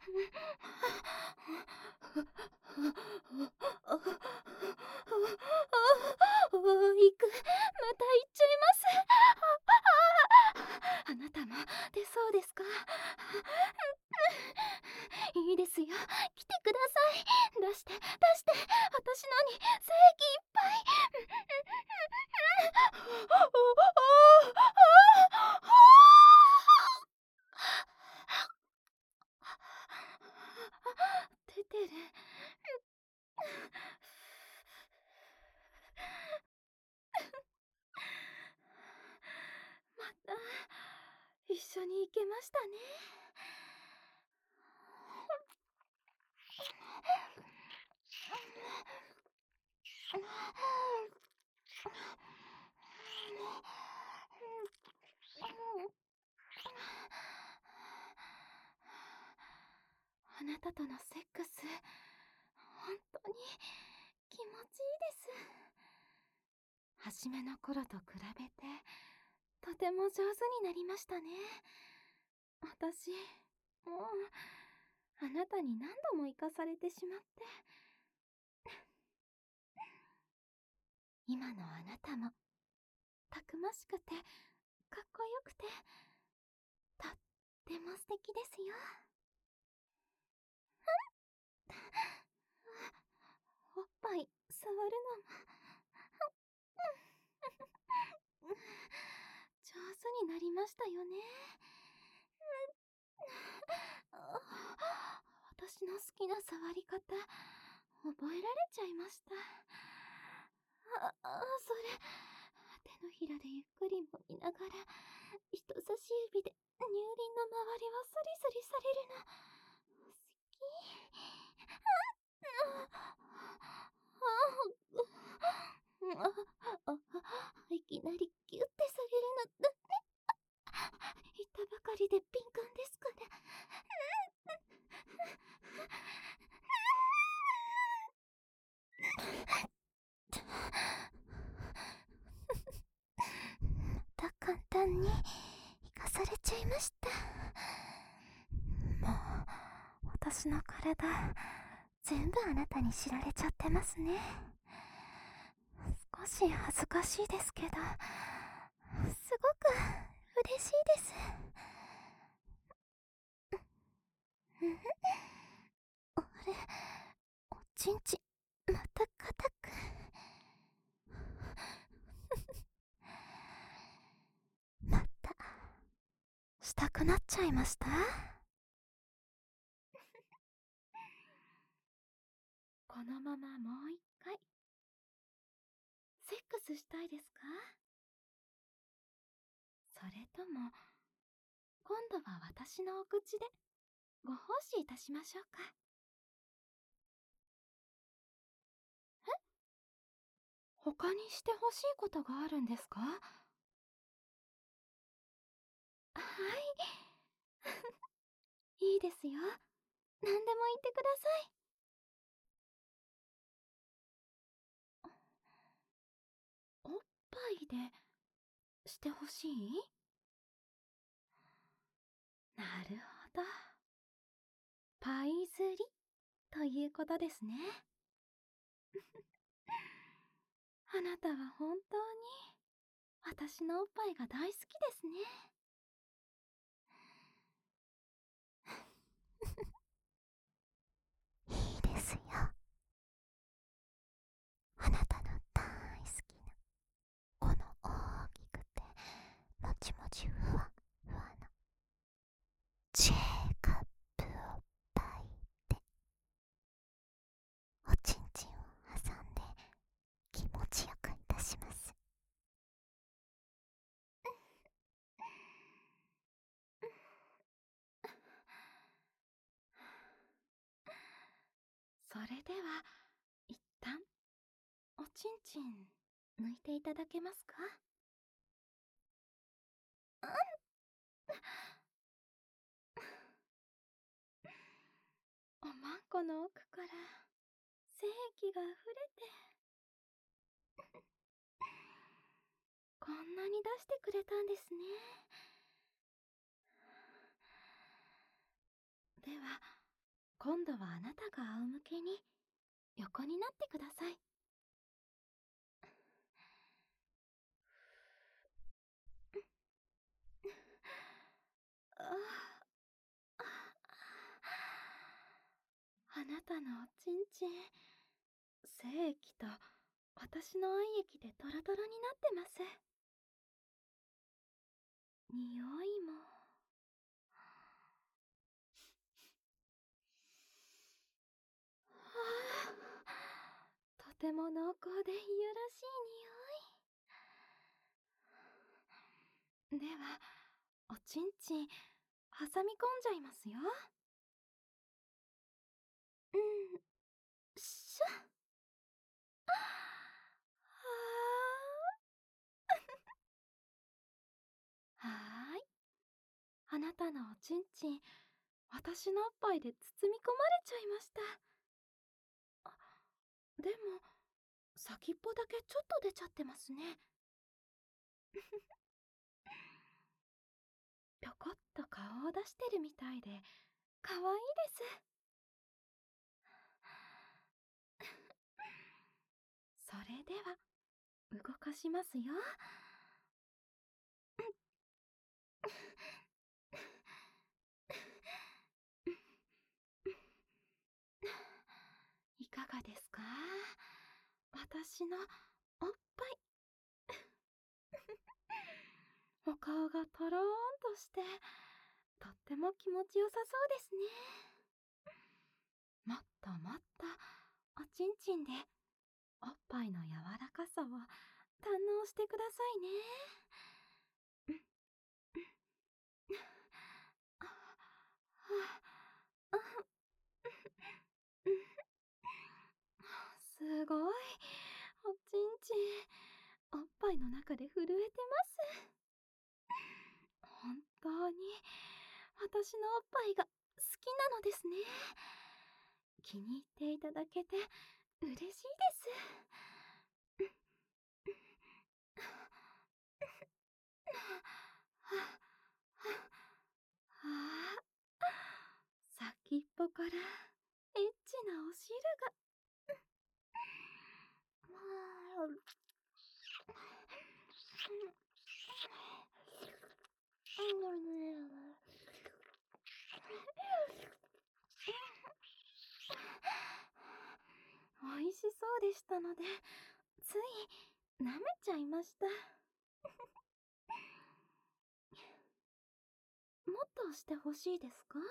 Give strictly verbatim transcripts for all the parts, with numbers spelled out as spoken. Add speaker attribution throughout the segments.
Speaker 1: 行く。また行っちゃいます。あなたも出そうですか？いいですよ、来てください。出して出して、私のに精液いっぱい。出てる。また一緒に行けましたね。あなたとのセックス、本当に気持ちいいです。初めの頃と比べてとても上手になりましたね。私もうあなたに何度も生かされてしまって。今のあなたもたくましくてかっこよくてとっても素敵ですよ。おっぱい触るのも上手になりましたよね。私の好きな触り方覚えられちゃいました。ああ、それ手のひらでゆっくり揉みながら人差し指で乳輪の周りをスリスリされるの好き。いきなりギュッてされるのだね。言ったばかりで敏感ですから。また簡単に生かされちゃいました。もう私の体全部あなたに知られちゃってますね。少し恥ずかしいですけど、すごく嬉しいです。あれ、おちんちまた硬く。またしたくなっちゃいました。このままもう一回セックスしたいですか？それとも今度は私のお口でご奉仕いたしましょうか？え？他にしてほしいことがあるんですか？はい。いいですよ。何でも言ってください。おっぱいでしてほしい？なるほど。パイ釣りということですね。あなたは本当に私のおっぱいが大好きですね。いいですよ。あなたの大好きなこの大きくてもちもちふわふわのチェーカップおっぱいでおちんちんを挟んで気持ちよくいたします。それでは一旦おちんちん抜いていただけますか？うん。おまんこの奥から精液が溢れてこんなに出してくれたんですね。では今度はあなたが仰向けに横になってください。あなたのおちんちん、精液と私の愛液でトロトロになってます。匂いも。はあ、とても濃厚でいやらしい匂い。では、おちんちん挟み込んじゃいますよ。うん、しょ。はあ。はーい。あなたのおちんちん、私のおっぱいで包み込まれちゃいました。あ、でも、先っぽだけちょっと出ちゃってますね。ぴょこっと顔を出してるみたいで、かわいいです。それでは、動かしますよ。いかがですか？私のおっぱい。お顔がとろーんとして、とっても気持ちよさそうですね。もっともっとおちんちんでおっぱいの柔らかさを堪能してくださいね。すごい。おちんちん、おっぱいの中で震えてます。本当に私のおっぱいが好きなのですね。気に入っていただけて嬉しいです。ああ、先っぽからエッチなお汁が。美味しそうでしたので、つい舐めちゃいました。もっとしてほしいですか？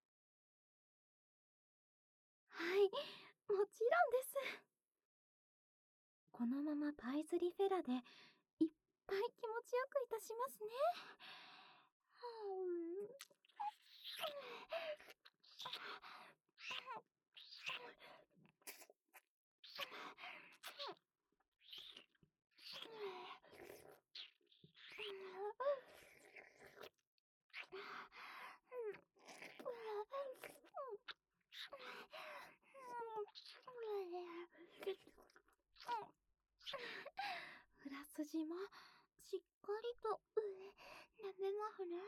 Speaker 1: はい、もちろんです。このままパイズリフェラでいっぱい気持ちよくいたしますね。フラ筋もしっかりと舐めますね。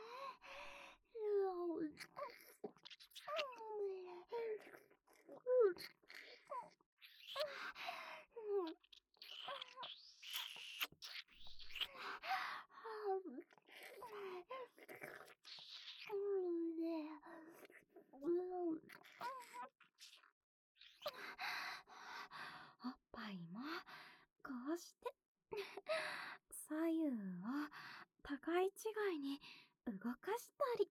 Speaker 1: おっぱいもこうして左右を互い違いに動かしたり、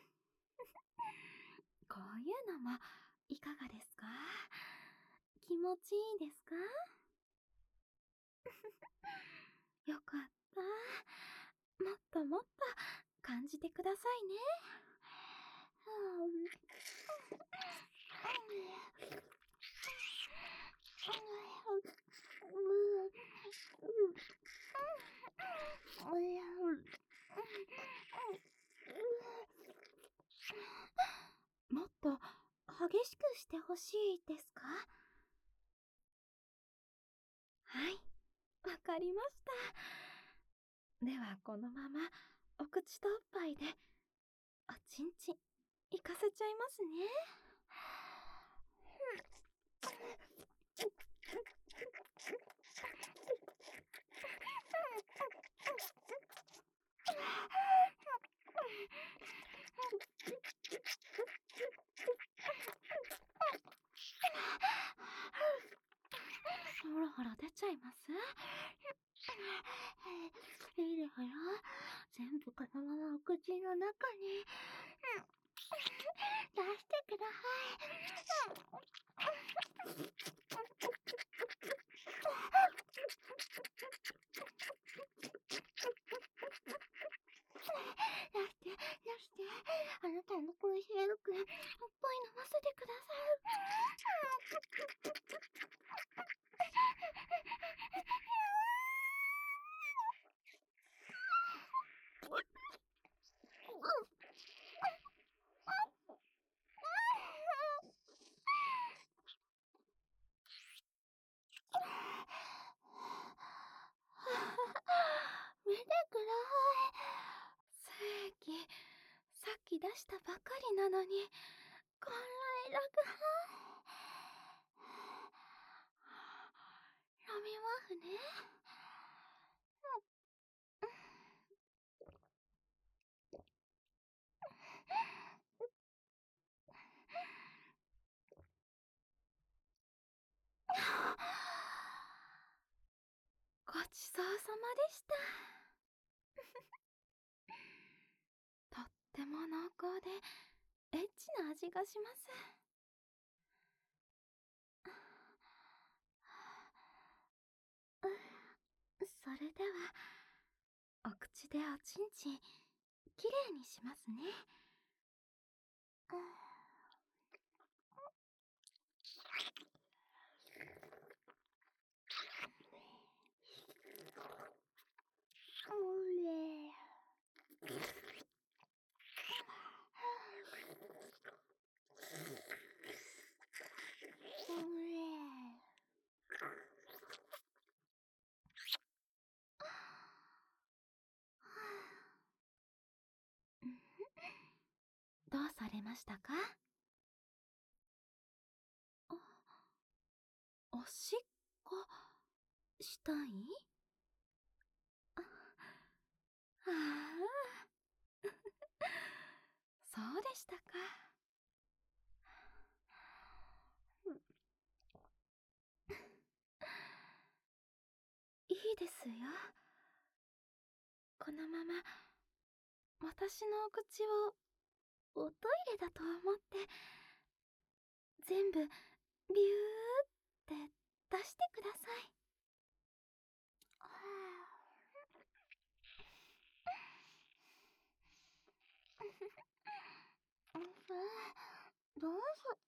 Speaker 1: こういうのもいかがですか？気持ちいいですか？よかった。もっともっと感じてくださいね。もっと激しくしてほしいですか？はい、わかりました。ではこのままお口とおっぱいでおちんちん行かせちゃいますね。 ほらほら出ちゃいます。いいですよ。全部このままお口の中に出してください。出して出して、あなたの恋しいのくん、おっぱい飲ませてください。見てください。正規、さっき出したばかりなのに、こんなに楽。飲みますね。ごちそうさまでした。とっても濃厚でエッチな味がします。それではお口でおちんちんきれいにしますね。どうされましたか？おしっこしたい？ああそうでしたか。いいですよ。このまま私のお口をおトイレだと思って全部ビューって出してください。どうぞ。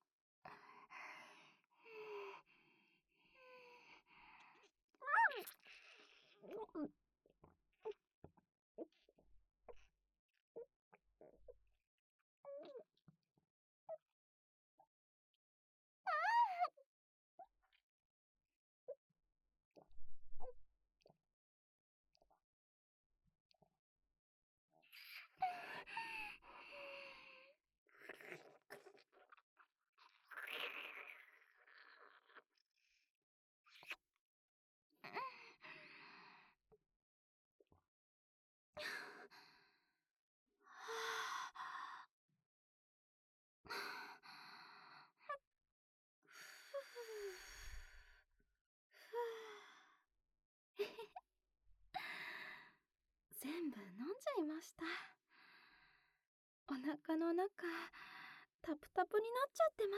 Speaker 1: 全部飲んじゃいました。お腹の中タプタプになっちゃってます。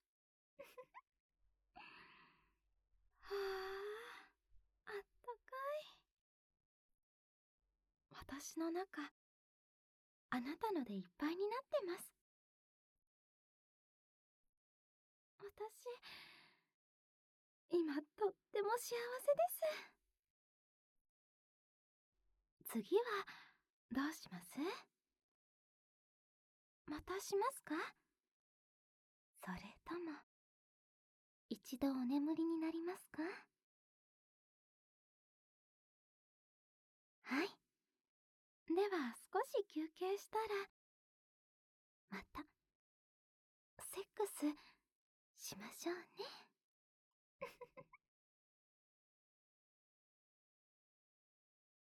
Speaker 1: はあ、あったかい。私の中あなたのでいっぱいになってます。私今とっても幸せです。次はどうします？またしますか？それとも一度お眠りになりますか？はい。では少し休憩したらまたセックスしましょうね。